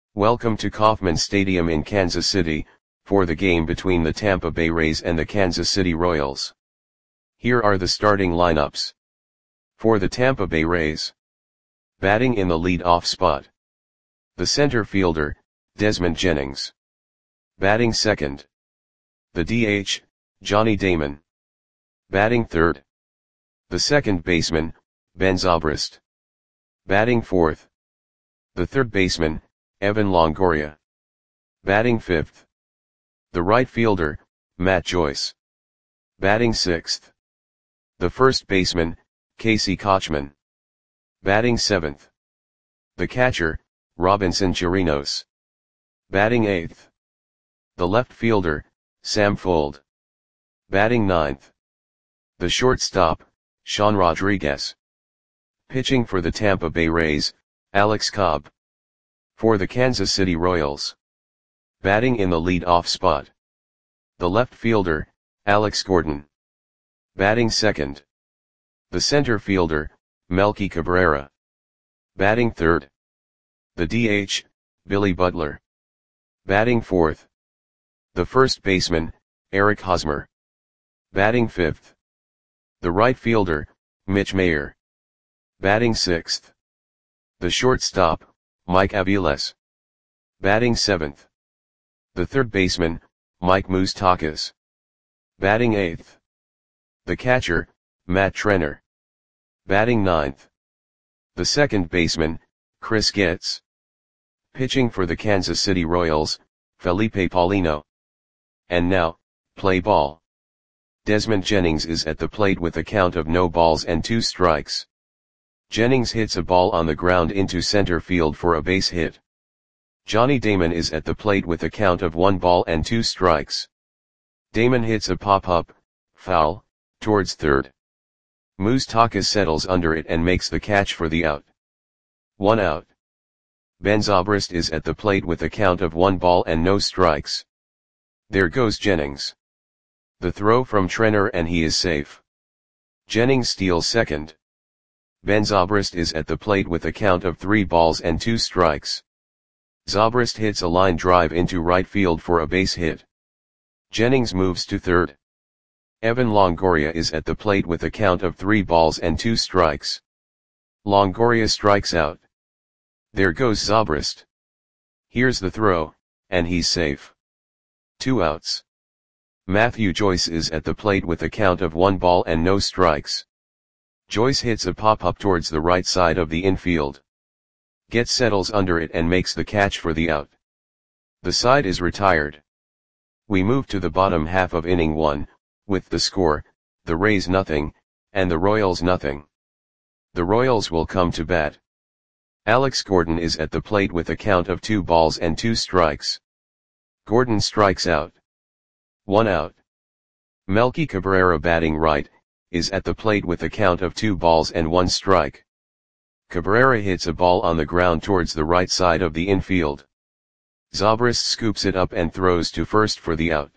Welcome to Kauffman Stadium in Kansas City, for the game between the Tampa Bay Rays and the Kansas City Royals. Here are the starting lineups. For the Tampa Bay Rays. Batting in the lead-off spot. The center fielder, Desmond Jennings. Batting second. The DH, Johnny Damon. Batting third. The second baseman, Ben Zobrist. Batting fourth. The third baseman, Evan Longoria. Batting fifth. The right fielder, Matt Joyce. Batting sixth. The first baseman, Casey Kotchman. Batting seventh. The catcher, Robinson Chirinos. Batting eighth. The left fielder, Sam Fuld. Batting ninth. The shortstop, Sean Rodriguez. Pitching for the Tampa Bay Rays, Alex Cobb. For the Kansas City Royals. Batting in the lead-off spot. The left fielder, Alex Gordon. Batting second. The center fielder, Melky Cabrera. Batting third. The DH, Billy Butler. Batting fourth. The first baseman, Eric Hosmer. Batting fifth. The right fielder, Mitch Mayer. Batting sixth. The shortstop, Mike Aviles. Batting seventh. The third baseman, Mike Moustakas. Batting eighth. The catcher, Matt Trenner. Batting ninth. The second baseman, Chris Getz. Pitching for the Kansas City Royals, Felipe Paulino. And now, play ball. Desmond Jennings is at the plate with a count of no balls and 2 strikes. Jennings hits a ball on the ground into center field for a base hit. Johnny Damon is at the plate with a count of 1 ball and 2 strikes. Damon hits a pop-up, foul, towards third. Moustakas settles under it and makes the catch for the out. 1 out. Ben Zobrist is at the plate with a count of 1 ball and no strikes. There goes Jennings. The throw from Trenner and he is safe. Jennings steals second. Ben Zobrist is at the plate with a count of 3 balls and 2 strikes. Zobrist hits a line drive into right field for a base hit. Jennings moves to third. Evan Longoria is at the plate with a count of 3 balls and 2 strikes. Longoria strikes out. There goes Zobrist. Here's the throw, and he's safe. 2 outs. Matthew Joyce is at the plate with a count of 1 ball and no strikes. Joyce hits a pop-up towards the right side of the infield. Getz settles under it and makes the catch for the out. The side is retired. We move to the bottom half of inning 1, with the score, the Rays nothing, and the Royals nothing. The Royals will come to bat. Alex Gordon is at the plate with a count of 2 balls and 2 strikes. Gordon strikes out. 1 out. Melky Cabrera, batting right, is at the plate with a count of 2 balls and 1 strike. Cabrera hits a ball on the ground towards the right side of the infield. Zobrist scoops it up and throws to first for the out.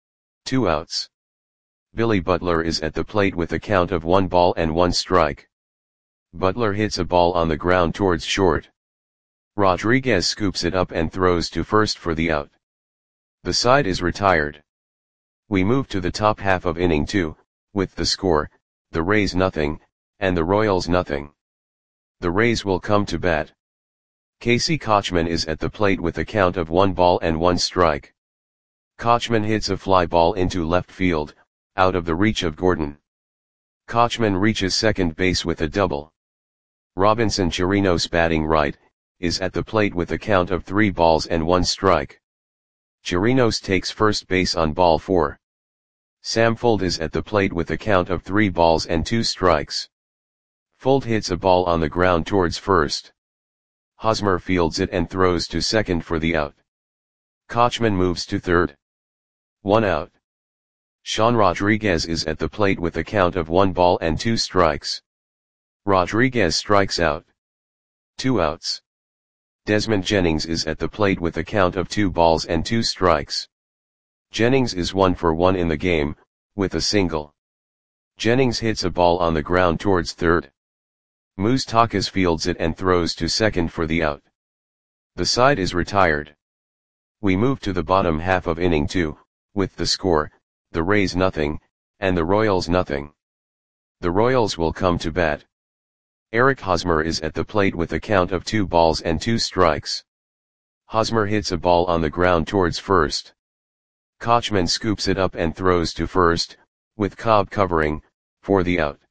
2 outs. Billy Butler is at the plate with a count of 1 ball and 1 strike. Butler hits a ball on the ground towards short. Rodriguez scoops it up and throws to first for the out. The side is retired. We move to the top half of inning 2, with the score, the Rays nothing, and the Royals nothing. The Rays will come to bat. Casey Kotchman is at the plate with a count of 1 ball and 1 strike. Kotchman hits a fly ball into left field, out of the reach of Gordon. Kotchman reaches second base with a double. Robinson Chirinos, batting right, is at the plate with a count of 3 balls and 1 strike. Chirinos takes first base on ball 4. Sam Fuld is at the plate with a count of 3 balls and 2 strikes. Fuld hits a ball on the ground towards first. Hosmer fields it and throws to second for the out. Kotchman moves to third. 1 out. Sean Rodriguez is at the plate with a count of 1 ball and 2 strikes. Rodriguez strikes out. 2 outs. Desmond Jennings is at the plate with a count of 2 balls and 2 strikes. Jennings is 1 for 1 in the game, with a single. Jennings hits a ball on the ground towards third. Moustakas fields it and throws to second for the out. The side is retired. We move to the bottom half of inning 2, with the score, the Rays nothing, and the Royals nothing. The Royals will come to bat. Eric Hosmer is at the plate with a count of 2 balls and 2 strikes. Hosmer hits a ball on the ground towards first. Kochman scoops it up and throws to first, with Cobb covering, for the out.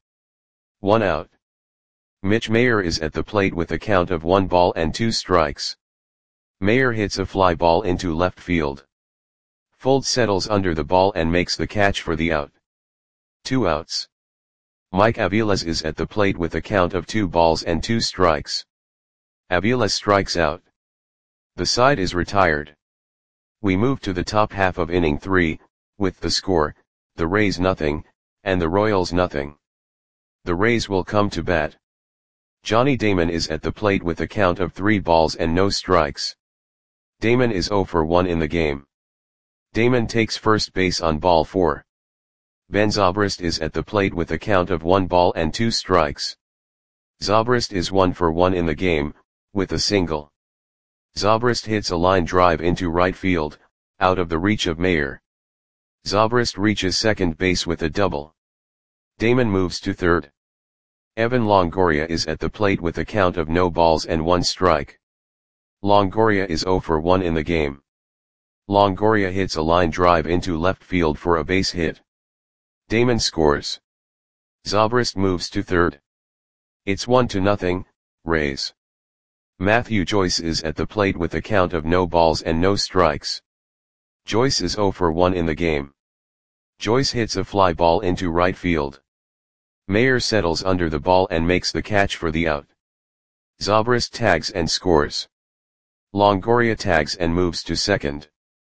1 out. Mitch Mayer is at the plate with a count of 1 ball and 2 strikes. Mayer hits a fly ball into left field. Fuld settles under the ball and makes the catch for the out. 2 outs. Mike Aviles is at the plate with a count of 2 balls and 2 strikes. Aviles strikes out. The side is retired. We move to the top half of inning 3, with the score, the Rays nothing, and the Royals nothing. The Rays will come to bat. Johnny Damon is at the plate with a count of 3 balls and no strikes. Damon is 0 for 1 in the game. Damon takes first base on ball 4. Ben Zobrist is at the plate with a count of 1 ball and 2 strikes. Zobrist is 1 for 1 in the game, with a single. Zobrist hits a line drive into right field, out of the reach of Mayer. Zobrist reaches second base with a double. Damon moves to third. Evan Longoria is at the plate with a count of no balls and 1 strike. Longoria is 0 for 1 in the game. Longoria hits a line drive into left field for a base hit. Damon scores. Zobrist moves to third. It's 1-0, Rays. Matthew Joyce is at the plate with a count of no balls and no strikes. Joyce is 0 for 1 in the game. Joyce hits a fly ball into right field. Mayer settles under the ball and makes the catch for the out. Zobrist tags and scores. Longoria tags and moves to second.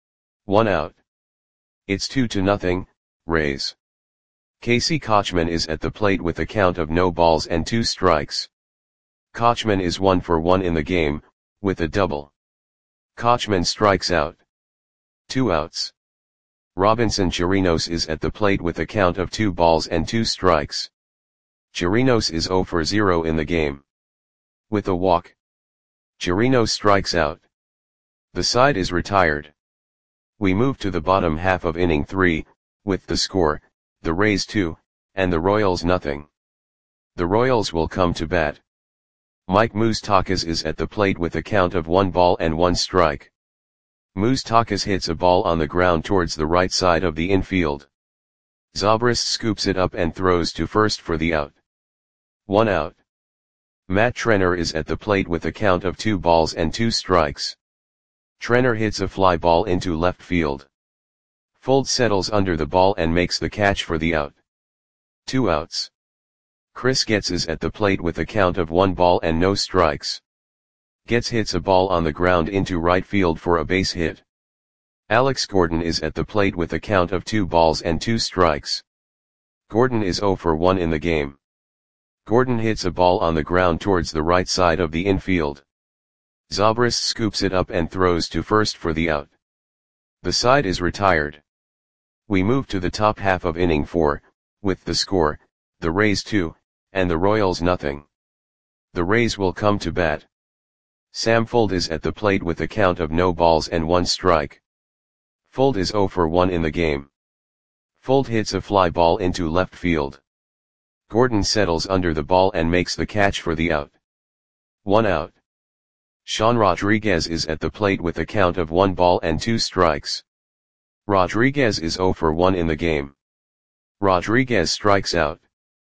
1 out. It's 2-0, Rays. Casey Kochman is at the plate with a count of no balls and 2 strikes. Kochman is 1 for 1 in the game, with a double. Kochman strikes out. 2 outs. Robinson Chirinos is at the plate with a count of 2 balls and 2 strikes. Chirinos is 0 for 0 in the game. With a walk. Chirinos strikes out. The side is retired. We move to the bottom half of inning 3, with the score, the Rays 2, and the Royals nothing. The Royals will come to bat. Mike Moustakas is at the plate with a count of 1 ball and 1 strike. Moustakas hits a ball on the ground towards the right side of the infield. Zobrist scoops it up and throws to first for the out. 1 out. Matt Trenner is at the plate with a count of 2 balls and 2 strikes. Trenner hits a fly ball into left field. Fuld settles under the ball and makes the catch for the out. 2 outs. Chris Getz is at the plate with a count of 1 ball and no strikes. Getz hits a ball on the ground into right field for a base hit. Alex Gordon is at the plate with a count of 2 balls and 2 strikes. Gordon is 0 for 1 in the game. Gordon hits a ball on the ground towards the right side of the infield. Zobrist scoops it up and throws to first for the out. The side is retired. We move to the top half of inning 4, with the score, the Rays 2, and the Royals nothing. The Rays will come to bat. Sam Fuld is at the plate with a count of no balls and 1 strike. Fuld is 0 for 1 in the game. Fuld hits a fly ball into left field. Gordon settles under the ball and makes the catch for the out. 1 out. Sean Rodriguez is at the plate with a count of 1 ball and 2 strikes. Rodriguez is 0 for 1 in the game. Rodriguez strikes out.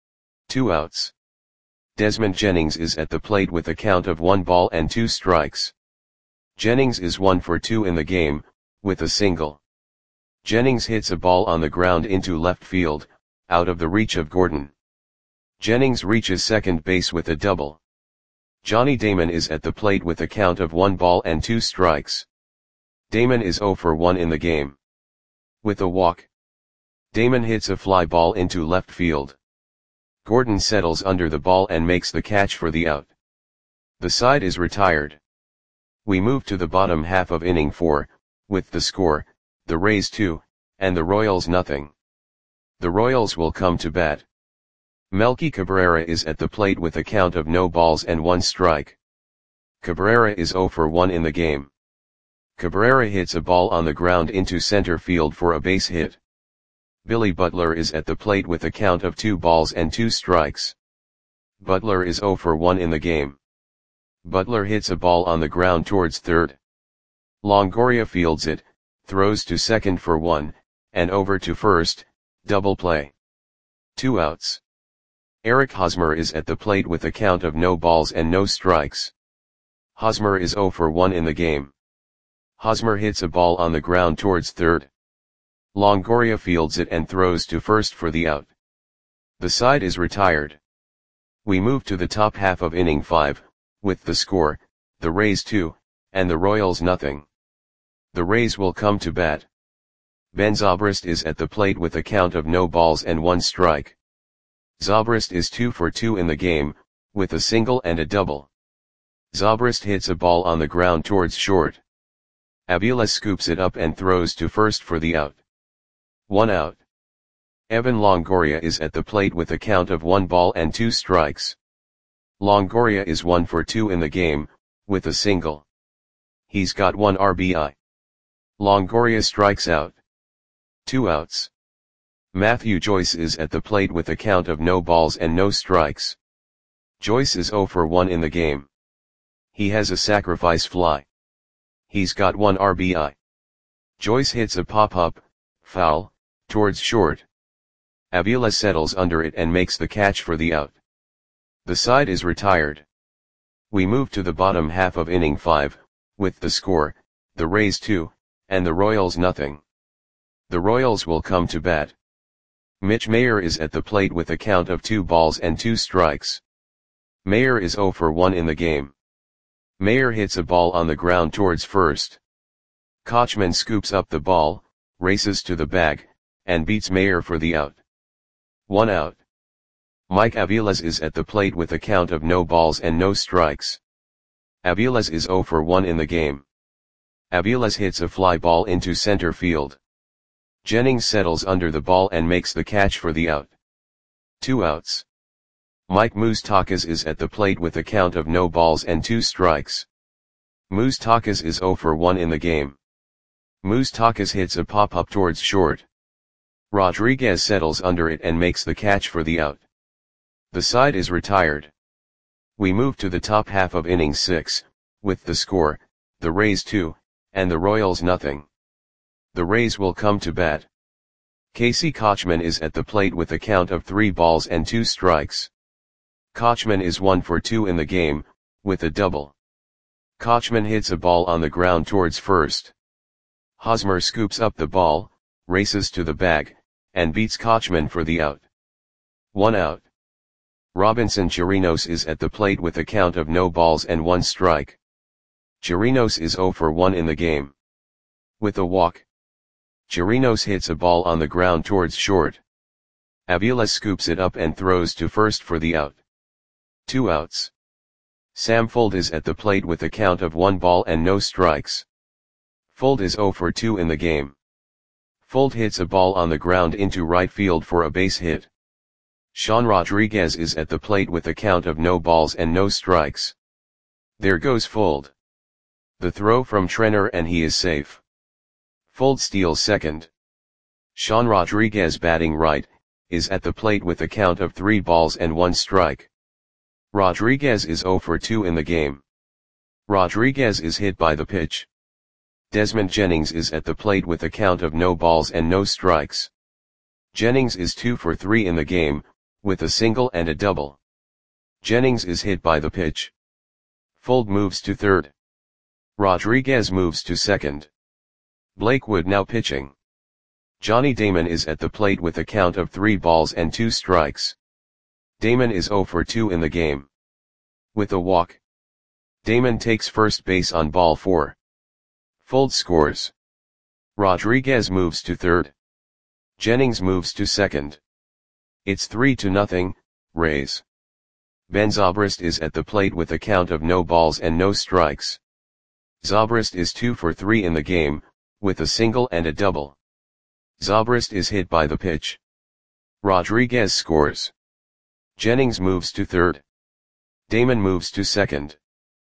2 outs. Desmond Jennings is at the plate with a count of 1 ball and 2 strikes. Jennings is 1 for 2 in the game, with a single. Jennings hits a ball on the ground into left field, out of the reach of Gordon. Jennings reaches second base with a double. Johnny Damon is at the plate with a count of 1 ball and 2 strikes. Damon is 0 for 1 in the game. With a walk. Damon hits a fly ball into left field. Gordon settles under the ball and makes the catch for the out. The side is retired. We move to the bottom half of inning 4, with the score, the Rays 2, and the Royals nothing. The Royals will come to bat. Melky Cabrera is at the plate with a count of no balls and 1 strike. Cabrera is 0 for 1 in the game. Cabrera hits a ball on the ground into center field for a base hit. Billy Butler is at the plate with a count of 2 balls and 2 strikes. Butler is 0 for 1 in the game. Butler hits a ball on the ground towards third. Longoria fields it, throws to second for 1, and over to first, double play. 2 outs. Eric Hosmer is at the plate with a count of no balls and no strikes. Hosmer is 0 for 1 in the game. Hosmer hits a ball on the ground towards third. Longoria fields it and throws to first for the out. The side is retired. We move to the top half of inning 5, with the score, the Rays 2, and the Royals nothing. The Rays will come to bat. Ben Zobrist is at the plate with a count of no balls and 1 strike. Zobrist is 2 for 2 in the game, with a single and a double. Zobrist hits a ball on the ground towards short. Avila scoops it up and throws to first for the out. 1 out. Evan Longoria is at the plate with a count of 1 ball and 2 strikes. Longoria is 1 for 2 in the game, with a single. He's got 1 RBI. Longoria strikes out. 2 outs. Matthew Joyce is at the plate with a count of no balls and no strikes. Joyce is 0 for 1 in the game. He has a sacrifice fly. He's got 1 RBI. Joyce hits a pop-up, foul, towards short. Avila settles under it and makes the catch for the out. The side is retired. We move to the bottom half of inning 5, with the score, the Rays 2, and the Royals nothing. The Royals will come to bat. Mitch Mayer is at the plate with a count of 2 balls and 2 strikes. Mayer is 0 for 1 in the game. Mayer hits a ball on the ground towards first. Kochman scoops up the ball, races to the bag, and beats Mayer for the out. 1 out. Mike Aviles is at the plate with a count of no balls and no strikes. Aviles is 0 for 1 in the game. Aviles hits a fly ball into center field. Jennings settles under the ball and makes the catch for the out. 2 outs. Mike Moustakas is at the plate with a count of no balls and 2 strikes. Moustakas is 0 for 1 in the game. Moustakas hits a pop-up towards short. Rodriguez settles under it and makes the catch for the out. The side is retired. We move to the top half of inning 6, with the score, the Rays 2, and the Royals nothing. The Rays will come to bat. Casey Kochman is at the plate with a count of 3 balls and 2 strikes. Kochman is 1 for 2 in the game, with a double. Kochman hits a ball on the ground towards first. Hosmer scoops up the ball, races to the bag, and beats Kochman for the out. 1 out. Robinson Chirinos is at the plate with a count of no balls and 1 strike. Chirinos is 0 for 1 in the game. With a walk. Chirinos hits a ball on the ground towards short. Avila scoops it up and throws to first for the out. 2 outs. Sam Fuld is at the plate with a count of 1 ball and no strikes. Fuld is 0 for 2 in the game. Fuld hits a ball on the ground into right field for a base hit. Sean Rodriguez is at the plate with a count of no balls and no strikes. There goes Fuld. The throw from Trenner and he is safe. Fuld steals second. Sean Rodriguez, batting right, is at the plate with a count of 3 balls and 1 strike. Rodriguez is 0 for 2 in the game. Rodriguez is hit by the pitch. Desmond Jennings is at the plate with a count of no balls and no strikes. Jennings is 2 for 3 in the game, with a single and a double. Jennings is hit by the pitch. Fuld moves to third. Rodriguez moves to second. Blake Wood now pitching. Johnny Damon is at the plate with a count of 3 balls and 2 strikes. Damon is 0 for 2 in the game. With a walk. Damon takes first base on ball 4. Fuld scores. Rodriguez moves to third. Jennings moves to second. It's 3-0, Rays. Ben Zobrist is at the plate with a count of no balls and no strikes. Zobrist is 2 for 3 in the game, with a single and a double. Zobrist is hit by the pitch. Rodriguez scores. Jennings moves to third. Damon moves to second.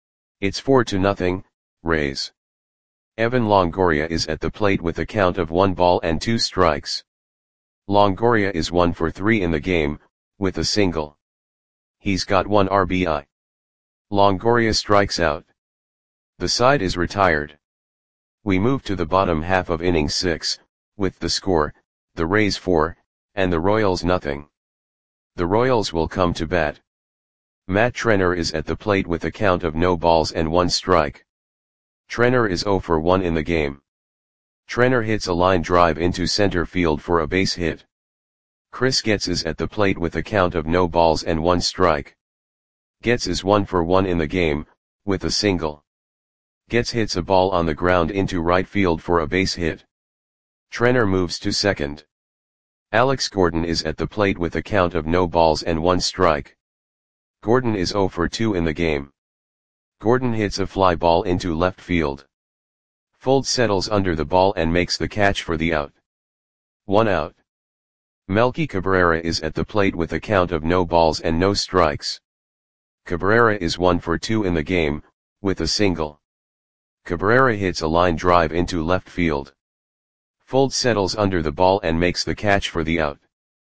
It's 4-0, Rays. Evan Longoria is at the plate with a count of 1 ball and 2 strikes. Longoria is 1 for 3 in the game, with a single. He's got 1 RBI. Longoria strikes out. The side is retired. We move to the bottom half of inning 6, with the score, the Rays 4, and the Royals nothing. The Royals will come to bat. Matt Trenner is at the plate with a count of no balls and 1 strike. Trenner is 0 for 1 in the game. Trenner hits a line drive into center field for a base hit. Chris Getz is at the plate with a count of no balls and 1 strike. Getz is 1 for 1 in the game, with a single. Getz hits a ball on the ground into right field for a base hit. Trenner moves to second. Alex Gordon is at the plate with a count of no balls and 1 strike. Gordon is 0 for 2 in the game. Gordon hits a fly ball into left field. Fold settles under the ball and makes the catch for the out. 1 out. Melky Cabrera is at the plate with a count of no balls and no strikes. Cabrera is 1 for 2 in the game, with a single. Cabrera hits a line drive into left field. Fold settles under the ball and makes the catch for the out.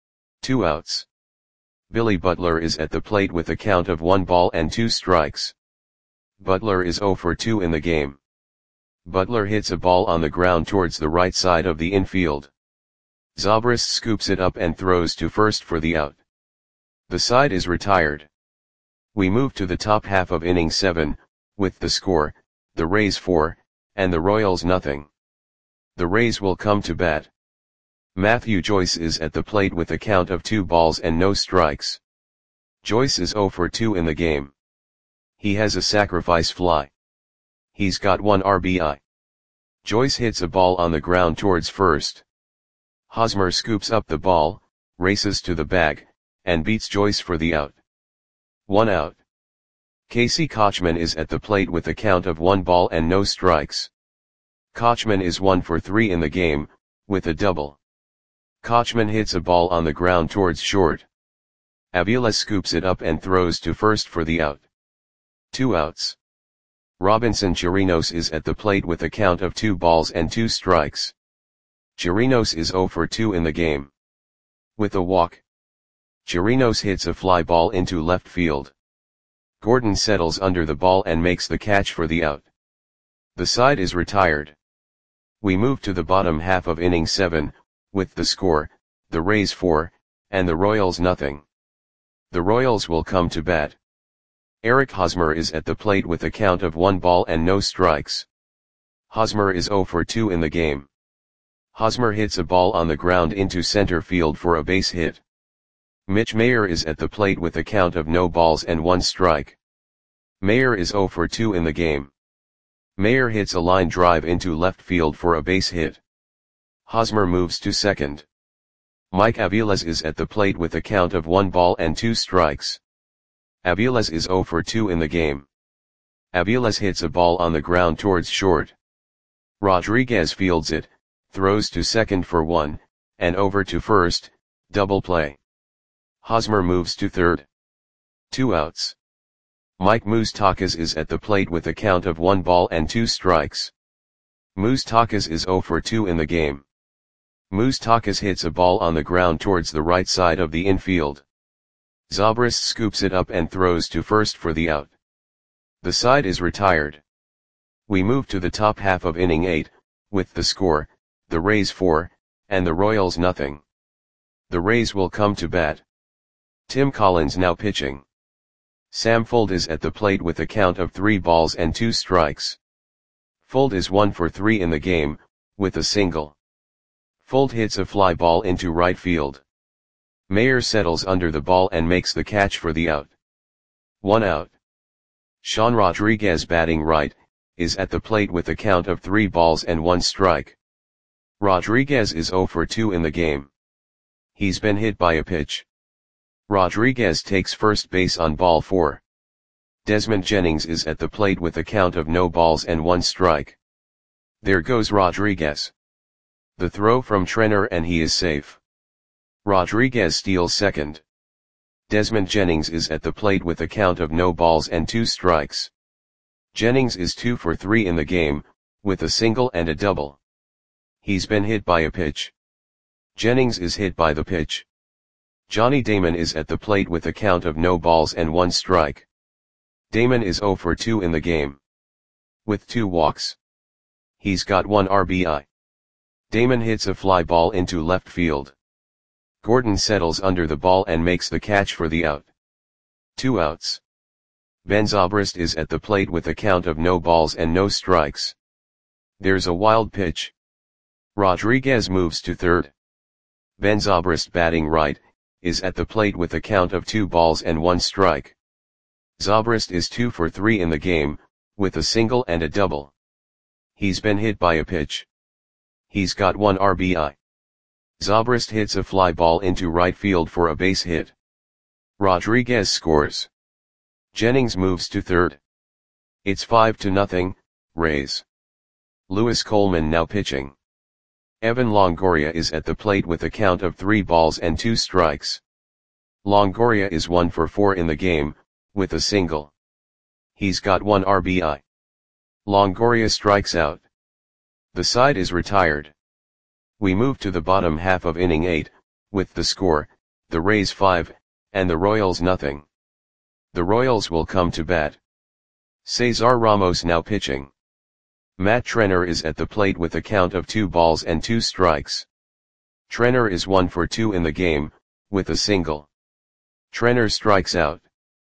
2 outs. Billy Butler is at the plate with a count of 1 ball and 2 strikes. Butler is 0 for 2 in the game. Butler hits a ball on the ground towards the right side of the infield. Zobrist scoops it up and throws to first for the out. The side is retired. We move to the top half of inning 7, with the score, the Rays 4, and the Royals nothing. The Rays will come to bat. Matthew Joyce is at the plate with a count of 2 balls and no strikes. Joyce is 0 for 2 in the game. He has a sacrifice fly. He's got 1 RBI. Joyce hits a ball on the ground towards first. Hosmer scoops up the ball, races to the bag, and beats Joyce for the out. 1 out. Casey Kotchman is at the plate with a count of 1 ball and no strikes. Kotchman is 1 for 3 in the game, with a double. Kotchman hits a ball on the ground towards short. Avila scoops it up and throws to first for the out. 2 outs. Robinson Chirinos is at the plate with a count of 2 balls and 2 strikes. Chirinos is 0 for 2 in the game. With a walk. Chirinos hits a fly ball into left field. Gordon settles under the ball and makes the catch for the out. The side is retired. We move to the bottom half of inning 7, with the score, the Rays 4, and the Royals nothing. The Royals will come to bat. Eric Hosmer is at the plate with a count of 1 ball and no strikes. Hosmer is 0 for 2 in the game. Hosmer hits a ball on the ground into center field for a base hit. Mitch Mayer is at the plate with a count of no balls and 1 strike. Mayer is 0 for 2 in the game. Mayer hits a line drive into left field for a base hit. Hosmer moves to second. Mike Aviles is at the plate with a count of 1 ball and 2 strikes. Aviles is 0 for 2 in the game. Aviles hits a ball on the ground towards short. Rodriguez fields it, throws to second for 1, and over to first, double play. Hosmer moves to third. 2 outs. Mike Moustakas is at the plate with a count of 1 ball and 2 strikes. Moustakas is 0 for 2 in the game. Moustakas hits a ball on the ground towards the right side of the infield. Zobrist scoops it up and throws to first for the out. The side is retired. We move to the top half of inning 8, with the score, the Rays 4, and the Royals nothing. The Rays will come to bat. Tim Collins now pitching. Sam Fuld is at the plate with a count of 3 balls and 2 strikes. Fuld is 1 for 3 in the game, with a single. Fuld hits a fly ball into right field. Mayer settles under the ball and makes the catch for the out. 1 out. Sean Rodriguez batting right, is at the plate with a count of 3 balls and 1 strike. Rodriguez is 0 for 2 in the game. He's been hit by a pitch. Rodriguez takes first base on ball 4. Desmond Jennings is at the plate with a count of no balls and 1 strike. There goes Rodriguez. The throw from Trenner and he is safe. Rodriguez steals second. Desmond Jennings is at the plate with a count of no balls and 2 strikes. Jennings is 2 for 3 in the game, with a single and a double. He's been hit by a pitch. Jennings is hit by the pitch. Johnny Damon is at the plate with a count of no balls and 1 strike. Damon is 0 for 2 in the game, with 2 walks. He's got 1 RBI. Damon hits a fly ball into left field. Gordon settles under the ball and makes the catch for the out. 2 outs. Ben Zobrist is at the plate with a count of no balls and no strikes. There's a wild pitch. Rodriguez moves to third. Ben Zobrist, batting right, is at the plate with a count of 2 balls and 1 strike. Zobrist is 2 for 3 in the game, with a single and a double. He's been hit by a pitch. He's got 1 RBI. Zobrist hits a fly ball into right field for a base hit. Rodriguez scores. Jennings moves to third. It's 5-0, Rays. Lewis Coleman now pitching. Evan Longoria is at the plate with a count of 3 balls and 2 strikes. Longoria is 1 for 4 in the game, with a single. He's got 1 RBI. Longoria strikes out. The side is retired. We move to the bottom half of inning 8, with the score, the Rays 5, and the Royals nothing. The Royals will come to bat. Cesar Ramos now pitching. Matt Trenner is at the plate with a count of 2 balls and 2 strikes. Trenner is 1 for 2 in the game, with a single. Trenner strikes out.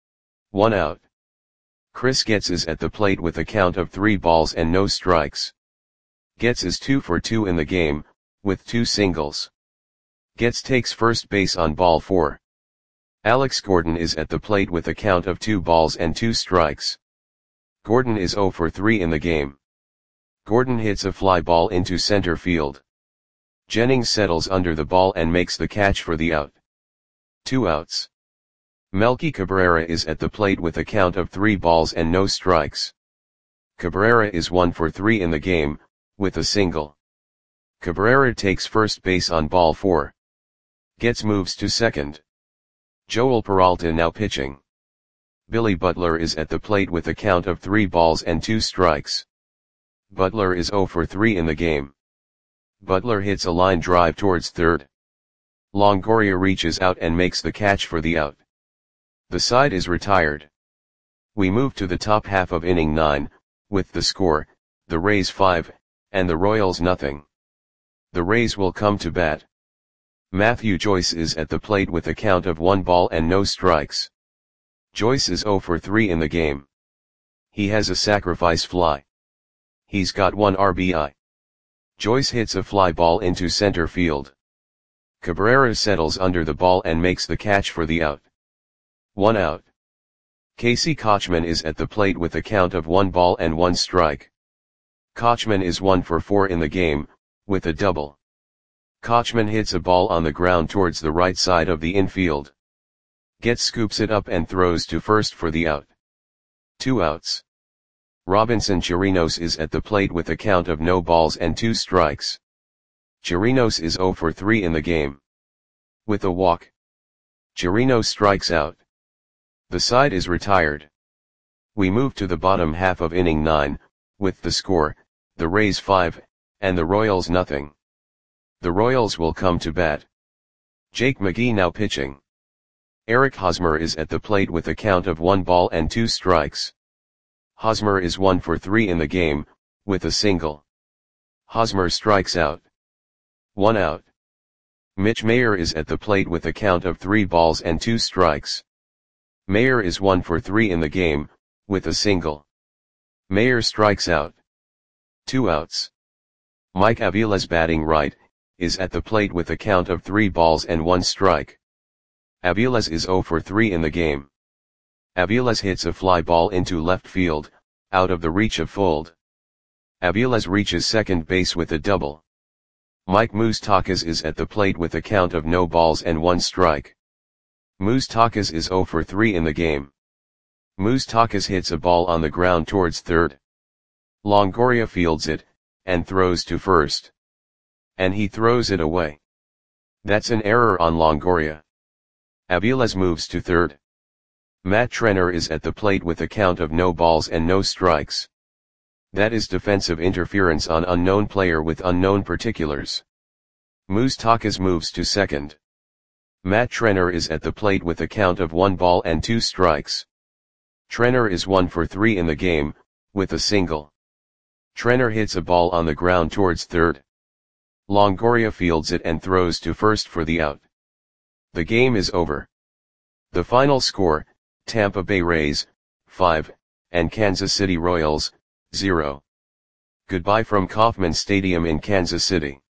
1 out. Chris Getz is at the plate with a count of 3 balls and no strikes. Getz is 2 for 2 in the game, with 2 singles. Getz takes first base on ball 4. Alex Gordon is at the plate with a count of 2 balls and 2 strikes. Gordon is 0 for 3 in the game. Gordon hits a fly ball into center field. Jennings settles under the ball and makes the catch for the out. 2 outs. Melky Cabrera is at the plate with a count of 3 balls and no strikes. Cabrera is 1 for 3 in the game, with a single. Cabrera takes first base on ball 4. Getz moves to second. Joel Peralta now pitching. Billy Butler is at the plate with a count of 3 balls and 2 strikes. Butler is 0 for 3 in the game. Butler hits a line drive towards third. Longoria reaches out and makes the catch for the out. The side is retired. We move to the top half of inning 9, with the score, the Rays 5, and the Royals nothing. The Rays will come to bat. Matthew Joyce is at the plate with a count of 1 ball and no strikes. Joyce is 0 for 3 in the game. He has a sacrifice fly. He's got 1 RBI. Joyce hits a fly ball into center field. Cabrera settles under the ball and makes the catch for the out. 1 out. Casey Kotchman is at the plate with a count of 1 ball and 1 strike. Kotchman is 1 for 4 in the game, with a double. Kotchman hits a ball on the ground towards the right side of the infield. Getz scoops it up and throws to first for the out. 2 outs. Robinson Chirinos is at the plate with a count of no balls and 2 strikes. Chirinos is 0 for 3 in the game, with a walk. Chirinos strikes out. The side is retired. We move to the bottom half of inning 9, with the score, the Rays 5, and the Royals nothing. The Royals will come to bat. Jake McGee now pitching. Eric Hosmer is at the plate with a count of 1 ball and 2 strikes. Hosmer is 1 for 3 in the game, with a single. Hosmer strikes out. 1 out. Mitch Mayer is at the plate with a count of 3 balls and 2 strikes. Mayer is 1 for 3 in the game, with a single. Mayer strikes out. 2 outs. Mike Aviles, batting right, is at the plate with a count of 3 balls and 1 strike. Aviles is 0 for 3 in the game. Aviles hits a fly ball into left field, out of the reach of Fuld. Aviles reaches second base with a double. Mike Moustakas is at the plate with a count of no balls and 1 strike. Moustakas is 0 for 3 in the game. Moustakas hits a ball on the ground towards third. Longoria fields it, and throws to first. And he throws it away. That's an error on Longoria. Aviles moves to third. Matt Trenner is at the plate with a count of no balls and no strikes. That is defensive interference on unknown player with unknown particulars. Moustakas moves to second. Matt Trenner is at the plate with a count of 1 ball and 2 strikes. Trenner is 1 for 3 in the game, with a single. Trenner hits a ball on the ground towards third. Longoria fields it and throws to first for the out. The game is over. The final score, Tampa Bay Rays, 5, and Kansas City Royals, 0. Goodbye from Kauffman Stadium in Kansas City.